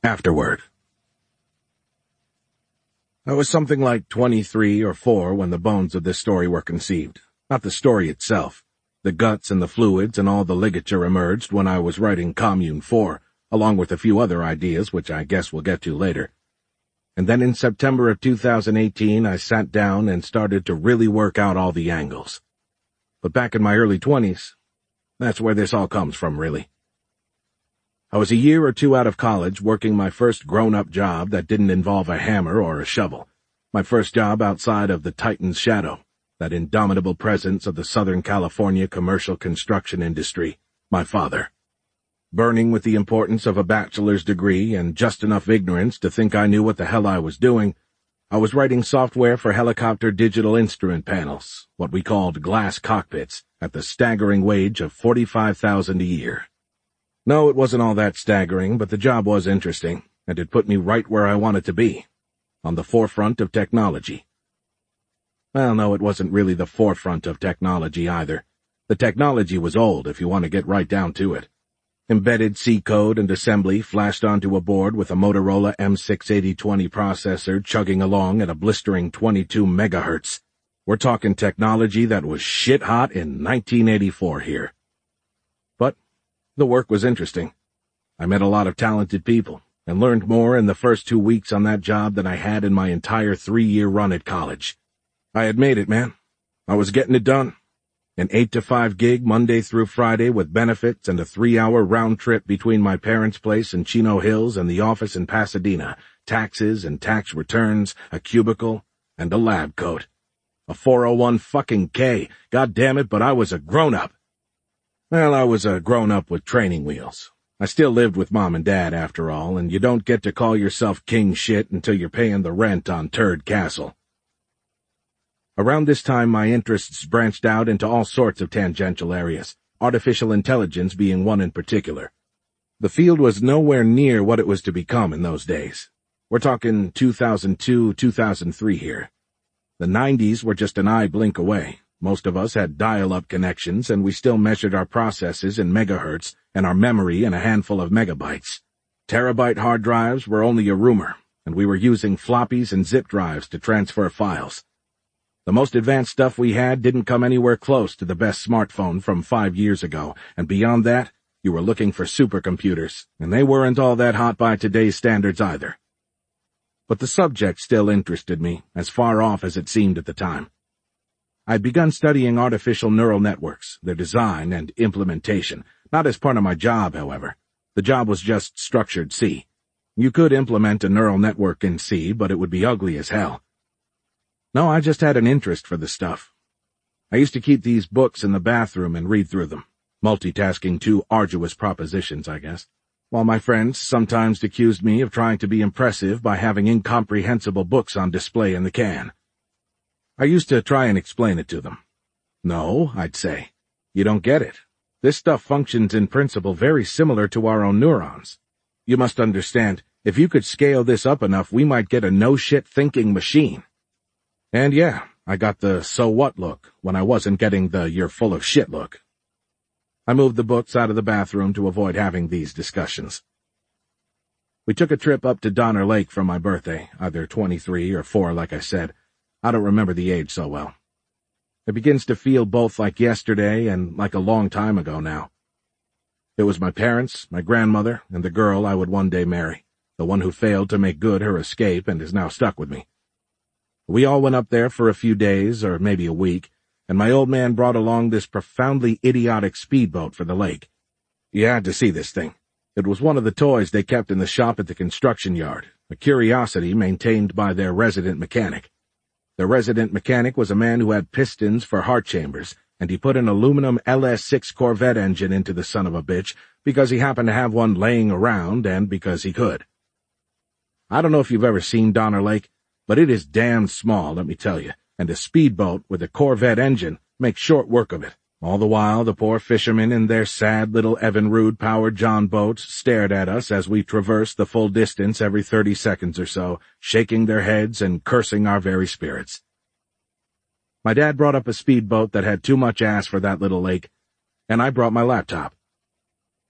Afterward. I was something like 23 or 4 when the bones of this story were conceived. Not the story itself. The guts and the fluids and all the ligature emerged when I was writing Commune 4, along with a few other ideas which I guess we'll get to later. And then in September of 2018 I sat down and started to really work out all the angles. But back in my early 20s, that's where this all comes from, really. I was a year or 2 out of college working my first grown-up job that didn't involve a hammer or a shovel. My first job outside of the Titan's shadow, that indomitable presence of the Southern California commercial construction industry, my father. Burning with the importance of a bachelor's degree and just enough ignorance to think I knew what the hell I was doing, I was writing software for helicopter digital instrument panels, what we called glass cockpits, at the staggering wage of $45,000 a year. No, it wasn't all that staggering, but the job was interesting, and it put me right where I wanted to be, on the forefront of technology. Well, no, it wasn't really the forefront of technology either. The technology was old, if you want to get right down to it. Embedded C code and assembly flashed onto a board with a Motorola M68020 processor chugging along at a blistering 22 megahertz. We're talking technology that was shit hot in 1984 here. But the work was interesting. I met a lot of talented people and learned more in the first 2 weeks on that job than I had in my entire 3-year run at college. I had made it, man. I was getting it done. An 8-to-5 gig Monday through Friday with benefits and a 3-hour round trip between my parents' place in Chino Hills and the office in Pasadena, taxes and tax returns, a cubicle, and a lab coat. A 401 fucking K. God damn it, but I was a grown-up. Well, I was a grown-up with training wheels. I still lived with Mom and Dad, after all, and you don't get to call yourself king shit until you're paying the rent on Turd Castle. Around this time, my interests branched out into all sorts of tangential areas, artificial intelligence being one in particular. The field was nowhere near what it was to become in those days. We're talking 2002, 2003 here. The 90s were just an eye blink away. Most of us had dial-up connections, and we still measured our processes in megahertz and our memory in a handful of megabytes. Terabyte hard drives were only a rumor, and we were using floppies and zip drives to transfer files. The most advanced stuff we had didn't come anywhere close to the best smartphone from 5 years ago, and beyond that, you were looking for supercomputers, and they weren't all that hot by today's standards either. But the subject still interested me, as far off as it seemed at the time. I'd begun studying artificial neural networks, their design and implementation, not as part of my job, however. The job was just structured C. You could implement a neural network in C, but it would be ugly as hell. No, I just had an interest for the stuff. I used to keep these books in the bathroom and read through them, multitasking 2 arduous propositions, I guess, while my friends sometimes accused me of trying to be impressive by having incomprehensible books on display in the can. I used to try and explain it to them. No, I'd say, you don't get it. This stuff functions in principle very similar to our own neurons. You must understand, if you could scale this up enough, we might get a no-shit thinking machine. And yeah, I got the so-what look when I wasn't getting the you're full of shit look. I moved the books out of the bathroom to avoid having these discussions. We took a trip up to Donner Lake for my birthday, either 23 or 4 like I said. I don't remember the age so well. It begins to feel both like yesterday and like a long time ago now. It was my parents, my grandmother, and the girl I would one day marry, the one who failed to make good her escape and is now stuck with me. We all went up there for a few days, or maybe a week, and my old man brought along this profoundly idiotic speedboat for the lake. You had to see this thing. It was one of the toys they kept in the shop at the construction yard, a curiosity maintained by their resident mechanic. The resident mechanic was a man who had pistons for heart chambers, and he put an aluminum LS6 Corvette engine into the son of a bitch because he happened to have one laying around and because he could. I don't know if you've ever seen Donner Lake, but it is damn small, let me tell you, and a speedboat with a Corvette engine makes short work of it. All the while, the poor fishermen in their sad little Evinrude-powered John boats stared at us as we traversed the full distance every 30 seconds or so, shaking their heads and cursing our very spirits. My dad brought up a speedboat that had too much ass for that little lake, and I brought my laptop.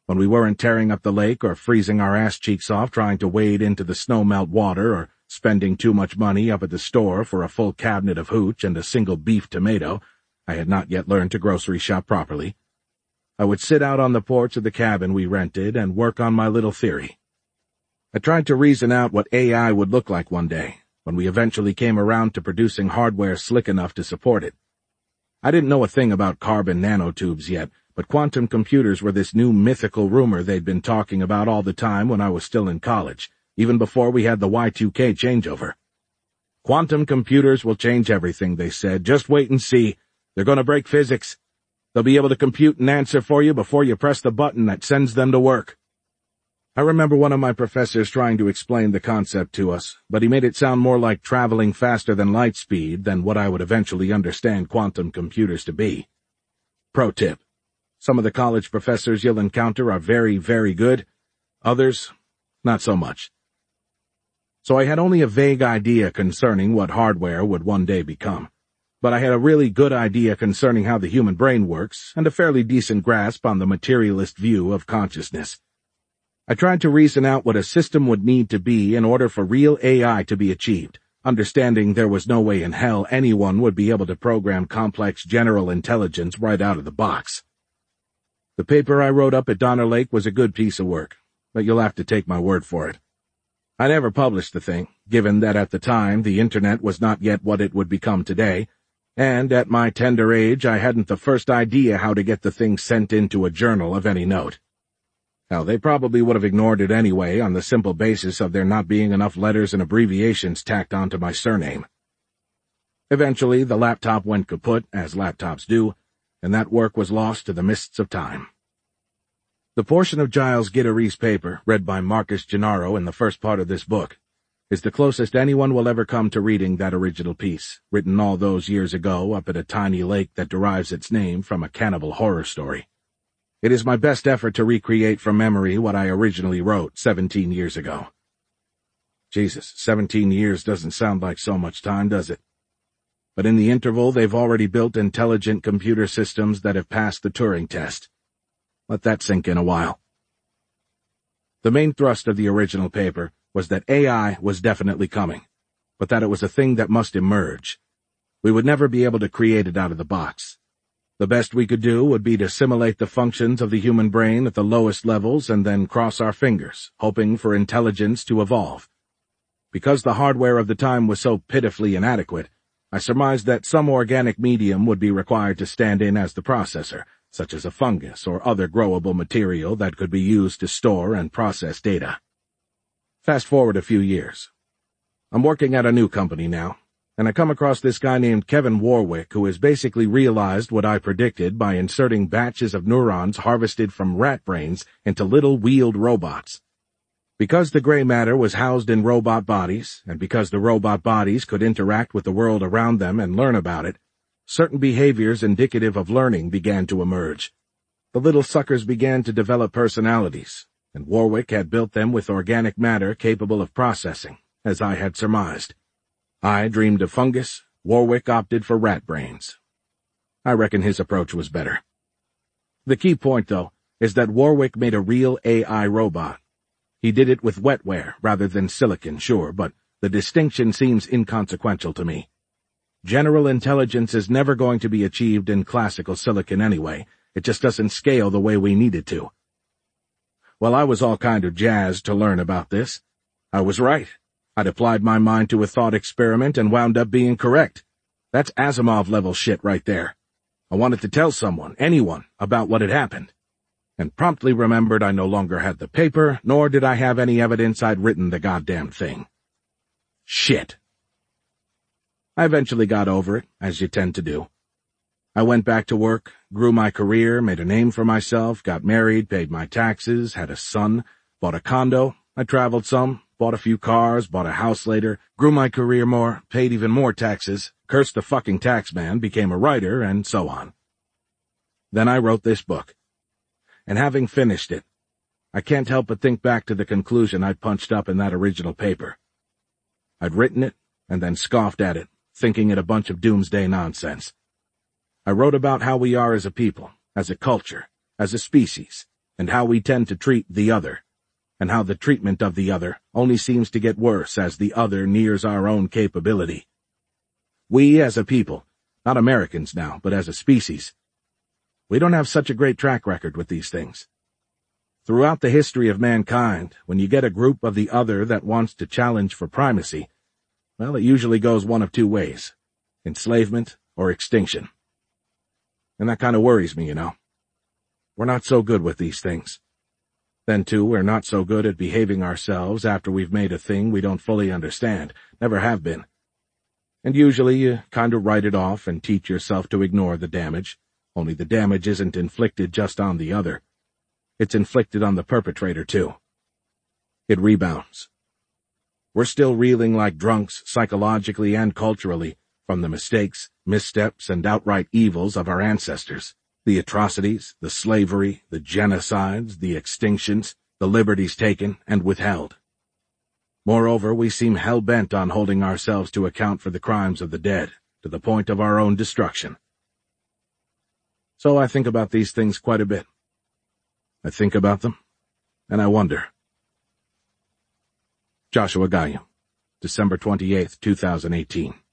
When we weren't tearing up the lake or freezing our ass cheeks off trying to wade into the snow-melt water or spending too much money up at the store for a full cabinet of hooch and a single beef tomato, I had not yet learned to grocery shop properly. I would sit out on the porch of the cabin we rented and work on my little theory. I tried to reason out what AI would look like one day, when we eventually came around to producing hardware slick enough to support it. I didn't know a thing about carbon nanotubes yet, but quantum computers were this new mythical rumor they'd been talking about all the time when I was still in college, even before we had the Y2K changeover. Quantum computers will change everything, they said. Just wait and see. They're going to break physics. They'll be able to compute an answer for you before you press the button that sends them to work. I remember one of my professors trying to explain the concept to us, but he made it sound more like traveling faster than light speed than what I would eventually understand quantum computers to be. Pro tip. Some of the college professors you'll encounter are very, very good. Others, not so much. So I had only a vague idea concerning what hardware would one day become. But I had a really good idea concerning how the human brain works and a fairly decent grasp on the materialist view of consciousness. I tried to reason out what a system would need to be in order for real AI to be achieved, understanding there was no way in hell anyone would be able to program complex general intelligence right out of the box. The paper I wrote up at Donner Lake was a good piece of work, but you'll have to take my word for it. I never published the thing, given that at the time the internet was not yet what it would become today, and at my tender age I hadn't the first idea how to get the thing sent into a journal of any note. Hell, they probably would have ignored it anyway on the simple basis of there not being enough letters and abbreviations tacked onto my surname. Eventually, the laptop went kaput, as laptops do, and that work was lost to the mists of time. The portion of Giles Guidry's paper, read by Marcus Gennaro in the first part of this book, is the closest anyone will ever come to reading that original piece, written all those years ago up at a tiny lake that derives its name from a cannibal horror story. It is my best effort to recreate from memory what I originally wrote 17 years ago. Jesus, 17 years doesn't sound like so much time, does it? But in the interval, they've already built intelligent computer systems that have passed the Turing test. Let that sink in a while. The main thrust of the original paper was that AI was definitely coming, but that it was a thing that must emerge. We would never be able to create it out of the box. The best we could do would be to simulate the functions of the human brain at the lowest levels and then cross our fingers, hoping for intelligence to evolve. Because the hardware of the time was so pitifully inadequate, I surmised that some organic medium would be required to stand in as the processor, such as a fungus or other growable material that could be used to store and process data. Fast forward a few years. I'm working at a new company now, and I come across this guy named Kevin Warwick who has basically realized what I predicted by inserting batches of neurons harvested from rat brains into little wheeled robots. Because the gray matter was housed in robot bodies, and because the robot bodies could interact with the world around them and learn about it, certain behaviors indicative of learning began to emerge. The little suckers began to develop personalities, and Warwick had built them with organic matter capable of processing, as I had surmised. I dreamed of fungus, Warwick opted for rat brains. I reckon his approach was better. The key point, though, is that Warwick made a real AI robot. He did it with wetware rather than silicon, sure, but the distinction seems inconsequential to me. General intelligence is never going to be achieved in classical silicon anyway. It just doesn't scale the way we need it to. Well, I was all kind of jazzed to learn about this. I was right. I'd applied my mind to a thought experiment and wound up being correct. That's Asimov-level shit right there. I wanted to tell someone, anyone, about what had happened, and promptly remembered I no longer had the paper, nor did I have any evidence I'd written the goddamn thing. Shit. I eventually got over it, as you tend to do. I went back to work, grew my career, made a name for myself, got married, paid my taxes, had a son, bought a condo, I traveled some, bought a few cars, bought a house later, grew my career more, paid even more taxes, cursed the fucking tax man, became a writer, and so on. Then I wrote this book. And having finished it, I can't help but think back to the conclusion I'd punched up in that original paper. I'd written it, and then scoffed at it, thinking it a bunch of doomsday nonsense. I wrote about how we are as a people, as a culture, as a species, and how we tend to treat the other, and how the treatment of the other only seems to get worse as the other nears our own capability. We as a people, not Americans now, but as a species, we don't have such a great track record with these things. Throughout the history of mankind, when you get a group of the other that wants to challenge for primacy, well, it usually goes one of two ways: enslavement or extinction. And that kind of worries me, you know. We're not so good with these things. Then, too, we're not so good at behaving ourselves after we've made a thing we don't fully understand, never have been. And usually you kind of write it off and teach yourself to ignore the damage, only the damage isn't inflicted just on the other. It's inflicted on the perpetrator, too. It rebounds. We're still reeling like drunks, psychologically and culturally, from the mistakes, missteps, and outright evils of our ancestors. The atrocities, the slavery, the genocides, the extinctions, the liberties taken and withheld. Moreover, we seem hell-bent on holding ourselves to account for the crimes of the dead, to the point of our own destruction. So I think about these things quite a bit. I think about them, and I wonder. Joshua Gallo, December 28, 2018.